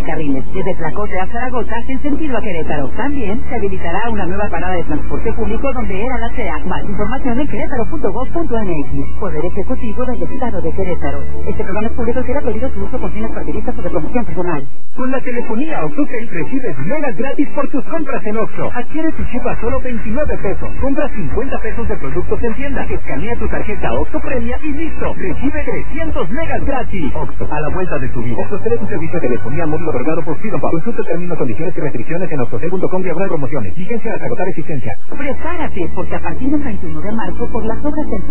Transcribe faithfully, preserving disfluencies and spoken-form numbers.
carriles, desde Tlacote a Zaragoza en sentido a Querétaro. También se habilitará una nueva parada de transporte público donde era la SEA. Más información en querétaro punto gob punto m x. Poder Ejecutivo del Estado de Querétaro. Este programa es público y queda prohibido su uso con fines partidistas o de promoción personal. Con la telefonía OxxoTel recibes megas gratis por tus compras en Oxxo. Adquiere tu chip a solo veintinueve pesos. Compra cincuenta pesos de productos en tienda. Escanea tu tarjeta Oxxo Premia y listo. Recibe trescientos megas gratis. Oxxo, a la vuelta de tu vida. OxxoTel es un servicio de telefonía móvil otorgado por Freedom. Consulta términos, condiciones y restricciones en oxxotel punto com diagonal promociones. Vigencia hasta agotar existencia. Prepárate, porque a partir del veintiuno de marzo, por las obras del